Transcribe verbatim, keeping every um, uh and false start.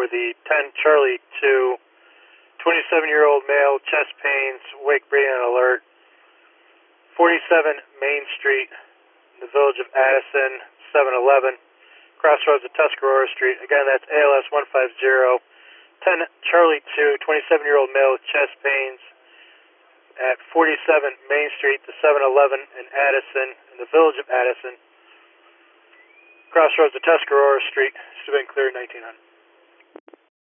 the ten Charlie two, twenty-seven-year-old male, chest pains, wake breathing alert, forty-seven Main Street, in the village of Addison, seven eleven, crossroads of Tuscarora Street. Again, that's A L S one five zero, ten Charlie two, twenty-seven-year-old male, chest pains, at forty-seven Main Street, the seven eleven in Addison, in the village of Addison, crossroads of Tuscarora Street. Should have been cleared nineteen hundred.